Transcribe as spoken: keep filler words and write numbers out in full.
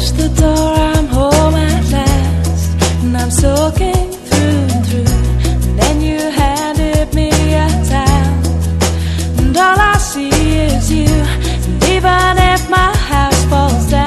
touch the door, I'm home at last, and I'm soaking through and through. And then you handed me a towel, and all I see is you. And even if my house falls down,